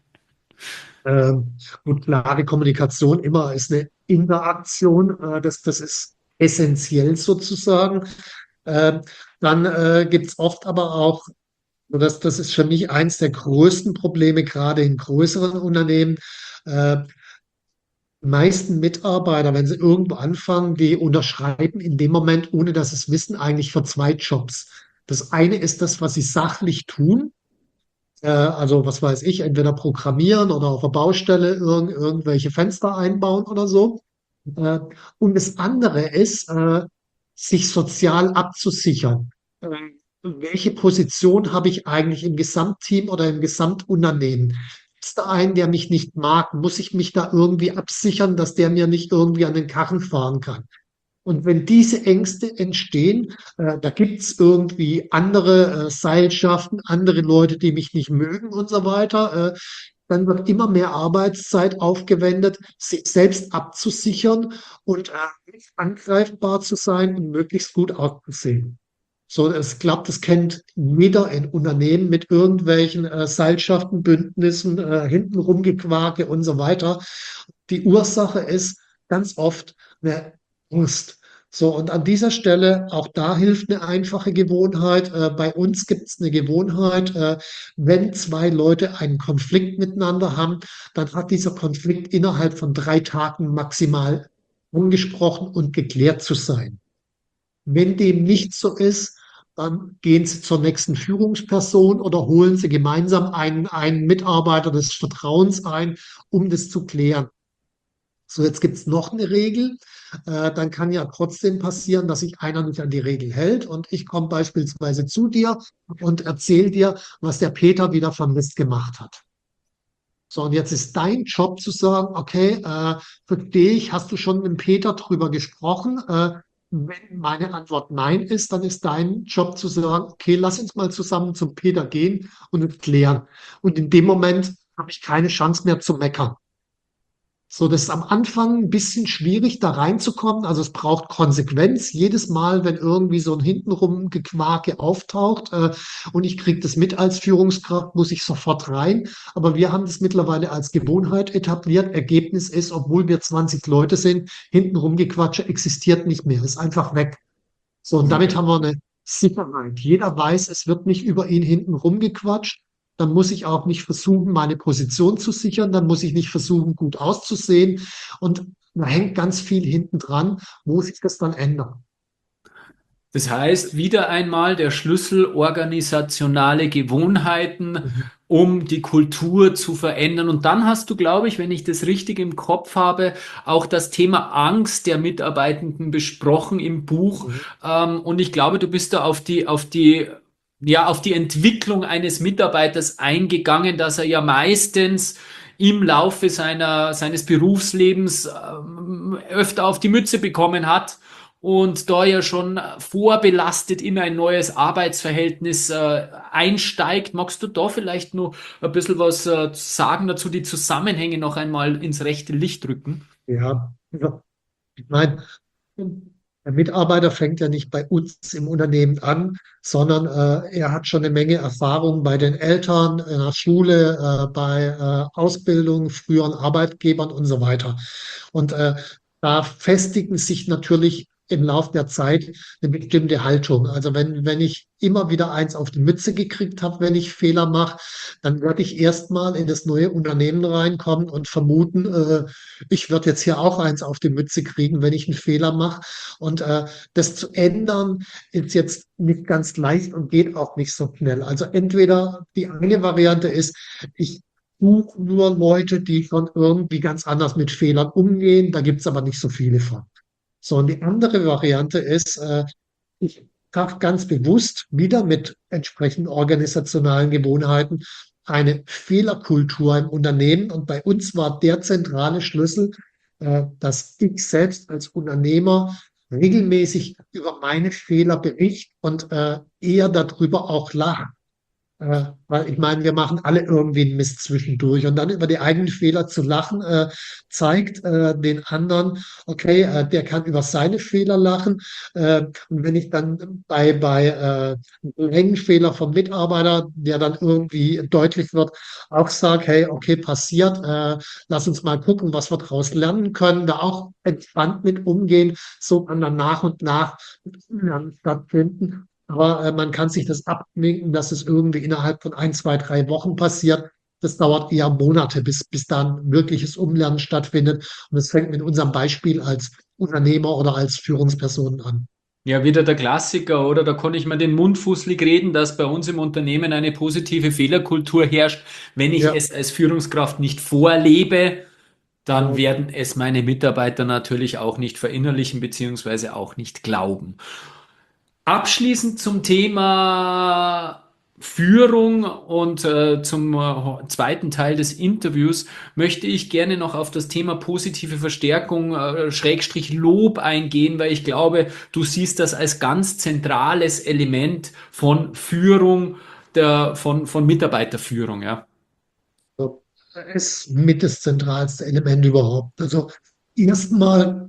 S2: Ähm, gut, klare Kommunikation immer ist eine Interaktion. Äh, das, das ist essentiell sozusagen. Ähm, dann äh, gibt es oft aber auch, und das, das ist für mich eins der größten Probleme, gerade in größeren Unternehmen. Äh, meisten Mitarbeiter, wenn sie irgendwo anfangen, die unterschreiben in dem Moment, ohne dass sie es wissen, eigentlich für zwei Jobs. Das eine ist das, was sie sachlich tun, äh, also was weiß ich, entweder programmieren oder auf der Baustelle irgend, irgendwelche Fenster einbauen oder so. Äh, und das andere ist, äh, sich sozial abzusichern. Äh, welche Position habe ich eigentlich im Gesamtteam oder im Gesamtunternehmen? Ist da ein, der mich nicht mag? Muss ich mich da irgendwie absichern, dass der mir nicht irgendwie an den Karren fahren kann? Und wenn diese Ängste entstehen, äh, da gibt's irgendwie andere äh, Seilschaften, andere Leute, die mich nicht mögen und so weiter, äh, dann wird immer mehr Arbeitszeit aufgewendet, sich selbst abzusichern und äh, nicht angreifbar zu sein und möglichst gut auszusehen. So, es klappt, das kennt jeder in Unternehmen mit irgendwelchen äh, Seilschaften, Bündnissen, äh, hintenrum Gequake und so weiter. Die Ursache ist ganz oft eine Brust. So, und an dieser Stelle, auch da hilft eine einfache Gewohnheit. Äh, bei uns gibt es eine Gewohnheit, äh, wenn zwei Leute einen Konflikt miteinander haben, dann hat dieser Konflikt innerhalb von drei Tagen maximal angesprochen und geklärt zu sein. Wenn dem nicht so ist, dann gehen Sie zur nächsten Führungsperson oder holen Sie gemeinsam einen, einen Mitarbeiter des Vertrauens ein, um das zu klären. So, jetzt gibt es noch eine Regel. Äh, dann kann ja trotzdem passieren, dass sich einer nicht an die Regel hält. Und ich komme beispielsweise zu dir und erzähle dir, was der Peter wieder vermisst gemacht hat. So, und jetzt ist dein Job zu sagen, okay, äh, verstehe ich, hast du schon mit dem Peter drüber gesprochen? Äh, wenn meine Antwort nein ist, dann ist dein Job zu sagen, okay, lass uns mal zusammen zum Peter gehen und es klären. Und in dem Moment habe ich keine Chance mehr zu meckern. So, das ist am Anfang ein bisschen schwierig, da reinzukommen. Also es braucht Konsequenz. Jedes Mal, wenn irgendwie so ein hintenrum Gequake auftaucht, äh, und ich kriege das mit als Führungskraft, muss ich sofort rein. Aber wir haben das mittlerweile als Gewohnheit etabliert. Ergebnis ist, obwohl wir zwanzig Leute sind, hintenrum Gequatsche existiert nicht mehr, ist einfach weg. So, und damit haben wir eine Sicherheit. Jeder weiß, es wird nicht über ihn hinten rumgequatscht. Dann muss ich auch nicht versuchen, meine Position zu sichern. Dann muss ich nicht versuchen, gut auszusehen. Und da hängt ganz viel hinten dran, wo sich das dann ändert.
S1: Das heißt, wieder einmal der Schlüssel organisationale Gewohnheiten,
S2: Mhm.
S1: um die Kultur zu verändern. Und dann hast du, glaube ich, wenn ich das richtig im Kopf habe, auch das Thema Angst der Mitarbeitenden besprochen im Buch.
S2: Mhm.
S1: Ähm, und ich glaube, du bist da auf die, auf die, ja, auf die Entwicklung eines Mitarbeiters eingegangen, dass er ja meistens im Laufe seiner, seines Berufslebens ähm, öfter auf die Mütze bekommen hat und da ja schon vorbelastet in ein neues Arbeitsverhältnis äh, einsteigt. Magst du da vielleicht noch ein bisschen was äh, sagen dazu, die Zusammenhänge noch einmal ins rechte Licht rücken?
S2: Ja, also, ich meine, der Mitarbeiter fängt ja nicht bei uns im Unternehmen an, sondern äh, er hat schon eine Menge Erfahrung bei den Eltern, in der Schule, äh, bei äh, Ausbildung, früheren Arbeitgebern und so weiter. Und äh, da festigen sich natürlich im Laufe der Zeit eine bestimmte Haltung. Also wenn, wenn ich immer wieder eins auf die Mütze gekriegt habe, wenn ich Fehler mache, dann werde ich erstmal in das neue Unternehmen reinkommen und vermuten, äh, ich werde jetzt hier auch eins auf die Mütze kriegen, wenn ich einen Fehler mache. Und äh, das zu ändern ist jetzt nicht ganz leicht und geht auch nicht so schnell. Also entweder die eine Variante ist, ich suche nur Leute, die schon irgendwie ganz anders mit Fehlern umgehen. Da gibt es aber nicht so viele von. So, und die andere Variante ist, äh, ich schaffe ganz bewusst wieder mit entsprechenden organisationalen Gewohnheiten eine Fehlerkultur im Unternehmen. Und bei uns war der zentrale Schlüssel, äh, dass ich selbst als Unternehmer regelmäßig über meine Fehler berichte und äh, eher darüber auch lache. Äh, weil ich meine, wir machen alle irgendwie einen Mist zwischendurch. Und dann über die eigenen Fehler zu lachen, äh, zeigt äh, den anderen, okay, äh, der kann über seine Fehler lachen. Äh, und wenn ich dann bei, bei äh, einem Mengenfehler vom Mitarbeiter, der dann irgendwie deutlich wird, auch sage, hey, okay, passiert, äh, lass uns mal gucken, was wir daraus lernen können, da auch entspannt mit umgehen, so kann dann nach und nach Lernen stattfinden. Aber äh, man kann sich das abwinken, dass es irgendwie innerhalb von ein, zwei, drei Wochen passiert. Das dauert eher Monate, bis, bis dann wirkliches Umlernen stattfindet. Und es fängt mit unserem Beispiel als Unternehmer oder als Führungsperson an.
S1: Ja, wieder der Klassiker, oder? Da kann ich mir den Mund fußlig reden, dass bei uns im Unternehmen eine positive Fehlerkultur herrscht. Wenn ich
S2: Ja,
S1: es als Führungskraft nicht vorlebe, dann
S2: genau.
S1: werden es meine Mitarbeiter natürlich auch nicht verinnerlichen beziehungsweise auch nicht glauben. Abschließend zum Thema Führung und äh, zum äh, zweiten Teil des Interviews möchte ich gerne noch auf das Thema positive Verstärkung, äh, Schrägstrich Lob eingehen, weil ich glaube, du siehst das als ganz zentrales Element von Führung, der, von, von Mitarbeiterführung, ja.
S2: So, ist mit das zentralste Element überhaupt. Also erstmal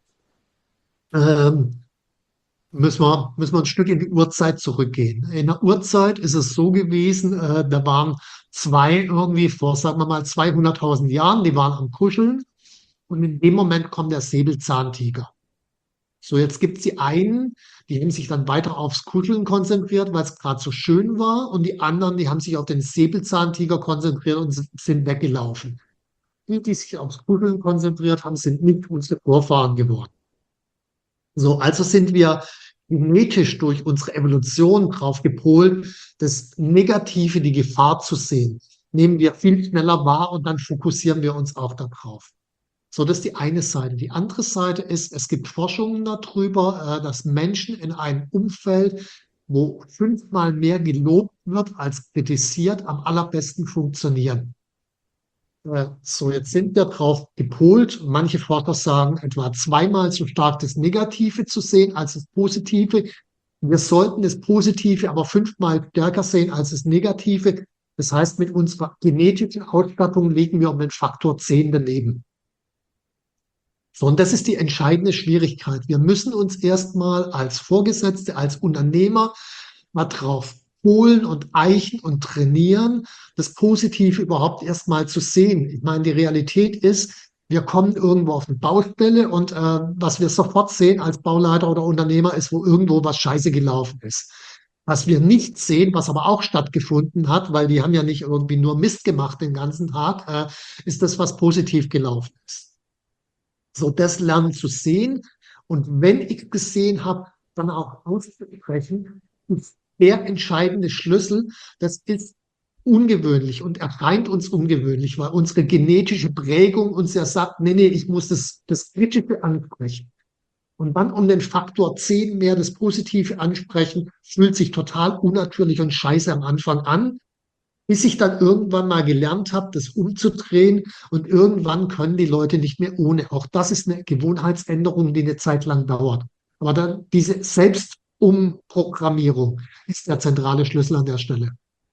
S2: ähm, müssen wir, müssen wir ein Stück in die Urzeit zurückgehen. In der Urzeit ist es so gewesen, äh, da waren zwei irgendwie vor, sagen wir mal, zweihunderttausend Jahren, die waren am Kuscheln und in dem Moment kommt der Säbelzahntiger. So, jetzt gibt es die einen, die haben sich dann weiter aufs Kuscheln konzentriert, weil es gerade so schön war. Und die anderen, die haben sich auf den Säbelzahntiger konzentriert und s- sind weggelaufen. Die, die sich aufs Kuscheln konzentriert haben, sind nicht unsere Vorfahren geworden. So, also sind wir genetisch durch unsere Evolution drauf gepolt, das Negative, die Gefahr zu sehen. Nehmen wir viel schneller wahr und dann fokussieren wir uns auch darauf. So, das ist die eine Seite. Die andere Seite ist, es gibt Forschungen darüber, äh, dass Menschen in einem Umfeld, wo fünfmal mehr gelobt wird als kritisiert, am allerbesten funktionieren. Äh, So, jetzt sind wir drauf gepolt. Manche Forscher sagen, etwa zweimal so stark das Negative zu sehen als das Positive. Wir sollten das Positive aber fünfmal stärker sehen als das Negative. Das heißt, mit unserer genetischen Ausstattung liegen wir um den Faktor zehn daneben. So, und das ist die entscheidende Schwierigkeit. Wir müssen uns erstmal als Vorgesetzte, als Unternehmer mal drauf holen und eichen und trainieren, das Positive überhaupt erstmal zu sehen. Ich meine, die Realität ist, wir kommen irgendwo auf eine Baustelle und äh, was wir sofort sehen als Bauleiter oder Unternehmer ist, wo irgendwo was scheiße gelaufen ist. Was wir nicht sehen, was aber auch stattgefunden hat, weil die haben ja nicht irgendwie nur Mist gemacht den ganzen Tag, äh, ist das, was positiv gelaufen ist. So, das lernen zu sehen. Und wenn ich gesehen habe, dann auch auszusprechen, ist der entscheidende Schlüssel. Das ist ungewöhnlich und erscheint uns ungewöhnlich, weil unsere genetische Prägung uns ja sagt, nee, nee, ich muss das, das Kritische ansprechen. Und dann um den Faktor zehn mehr das Positive ansprechen, fühlt sich total unnatürlich und scheiße am Anfang an, bis ich dann irgendwann mal gelernt habe, das umzudrehen und irgendwann können die Leute nicht mehr ohne. Auch das ist eine Gewohnheitsänderung, die eine Zeit lang dauert. Aber dann diese Selbstumprogrammierung ist der zentrale Schlüssel an der Stelle.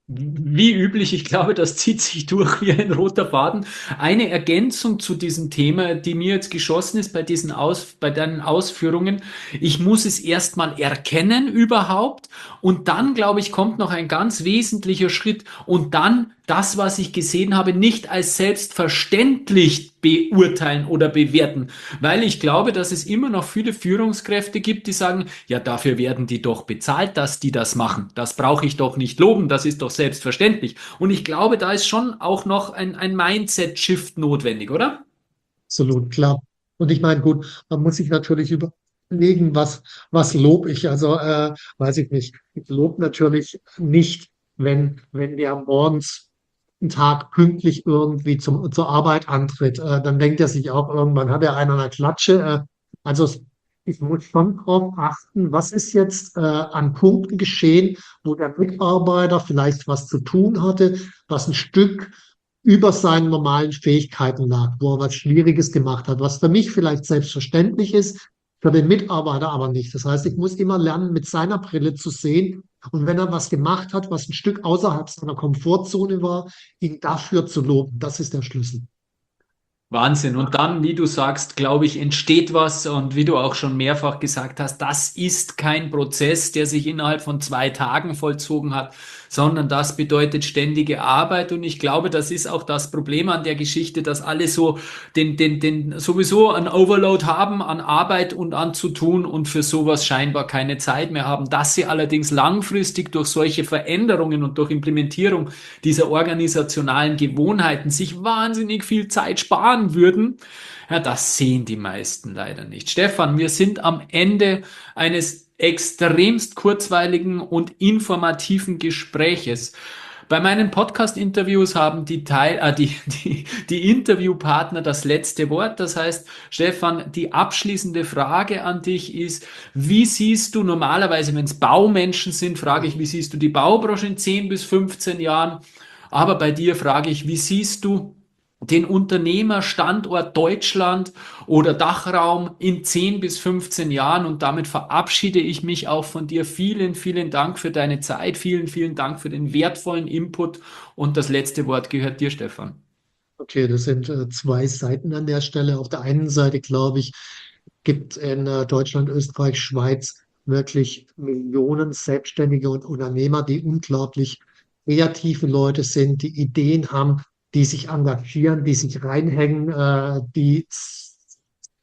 S1: Wie üblich, ich glaube, das zieht sich durch wie ein roter Faden. Eine Ergänzung zu diesem Thema, die mir jetzt geschossen ist bei diesen Aus, bei deinen Ausführungen. Ich muss es erstmal erkennen überhaupt und dann, glaube ich, kommt noch ein ganz wesentlicher Schritt und dann das, was ich gesehen habe, nicht als selbstverständlich beurteilen oder bewerten, weil ich glaube, dass es immer noch viele Führungskräfte gibt, die sagen, ja, dafür werden die doch bezahlt, dass die das machen. Das brauche ich doch nicht loben, das ist doch selbstverständlich. Und ich glaube, da ist schon auch noch ein, ein Mindset-Shift notwendig, oder?
S2: Absolut klar. Und ich meine, gut, man muss sich natürlich überlegen, was, was lobe ich. Also, äh, weiß ich nicht. Ich lobe natürlich nicht, wenn, wenn der morgens einen Tag pünktlich irgendwie zum, zur Arbeit antritt. Äh, dann denkt er sich auch irgendwann, hat er einen an der Klatsche. Äh, also, ich muss schon darauf achten, was ist jetzt äh, an Punkten geschehen, wo der Mitarbeiter vielleicht was zu tun hatte, was ein Stück über seinen normalen Fähigkeiten lag, wo er was Schwieriges gemacht hat, was für mich vielleicht selbstverständlich ist, für den Mitarbeiter aber nicht. Das heißt, ich muss immer lernen, mit seiner Brille zu sehen und wenn er was gemacht hat, was ein Stück außerhalb seiner Komfortzone war, ihn dafür zu loben. Das ist der Schlüssel.
S1: Wahnsinn. Und dann, wie du sagst, glaube ich, entsteht was. Und wie du auch schon mehrfach gesagt hast, das ist kein Prozess, der sich innerhalb von zwei Tagen vollzogen hat, sondern das bedeutet ständige Arbeit. Und ich glaube, das ist auch das Problem an der Geschichte, dass alle so den, den, den sowieso einen Overload haben an Arbeit und an zu tun und für sowas scheinbar keine Zeit mehr haben. Dass sie allerdings langfristig durch solche Veränderungen und durch Implementierung dieser organisationalen Gewohnheiten sich wahnsinnig viel Zeit sparen würden, ja, das sehen die meisten leider nicht. Stefan, wir sind am Ende eines extremst kurzweiligen und informativen Gespräches. Bei meinen Podcast-Interviews haben die, Teil, äh, die, die, die Interviewpartner das letzte Wort. Das heißt, Stefan, die abschließende Frage an dich ist, wie siehst du normalerweise, wenn es Baumenschen sind, frage ich, wie siehst du die Baubranche in zehn bis fünfzehn Jahren? Aber bei dir frage ich, wie siehst du den Unternehmerstandort Deutschland oder Dachraum in zehn bis fünfzehn Jahren? Und damit verabschiede ich mich auch von dir. Vielen, vielen Dank für deine Zeit. Vielen, vielen Dank für den wertvollen Input. Und das letzte Wort gehört dir, Stefan.
S2: Okay, das sind äh, zwei Seiten an der Stelle. Auf der einen Seite, glaube ich, gibt in äh, Deutschland, Österreich, Schweiz wirklich Millionen Selbstständige und Unternehmer, die unglaublich kreative Leute sind, die Ideen haben, die sich engagieren, die sich reinhängen, äh, die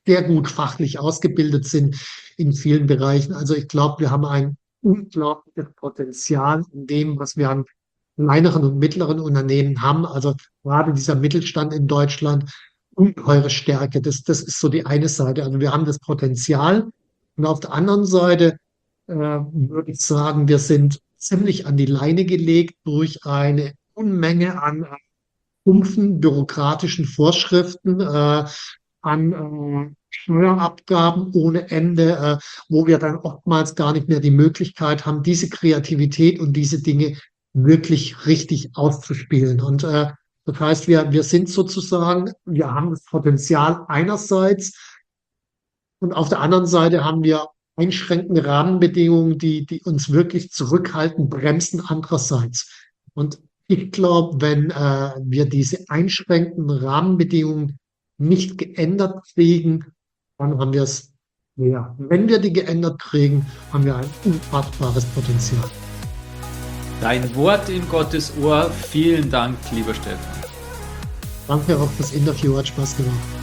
S2: sehr gut fachlich ausgebildet sind in vielen Bereichen. Also ich glaube, wir haben ein unglaubliches Potenzial in dem, was wir an kleineren und mittleren Unternehmen haben. Also gerade dieser Mittelstand in Deutschland, ungeheure Stärke. Das, das ist so die eine Seite. Also wir haben das Potenzial. Und auf der anderen Seite äh, würde ich sagen, wir sind ziemlich an die Leine gelegt durch eine Unmenge an äh, stumpfen bürokratischen Vorschriften, äh, an äh, Steuerabgaben ohne Ende, äh, wo wir dann oftmals gar nicht mehr die Möglichkeit haben, diese Kreativität und diese Dinge wirklich richtig auszuspielen. Und äh, das heißt, wir, wir sind sozusagen, wir haben das Potenzial einerseits und auf der anderen Seite haben wir einschränkende Rahmenbedingungen, die, die uns wirklich zurückhalten, bremsen andererseits. Und ich glaube, wenn äh, wir diese einschränkenden Rahmenbedingungen nicht geändert kriegen, dann haben wir es, ja, wenn wir die geändert kriegen, haben wir ein unfassbares Potenzial.
S1: Dein Wort in Gottes Ohr. Vielen Dank, lieber Stefan.
S2: Danke auch fürs Interview, hat Spaß gemacht.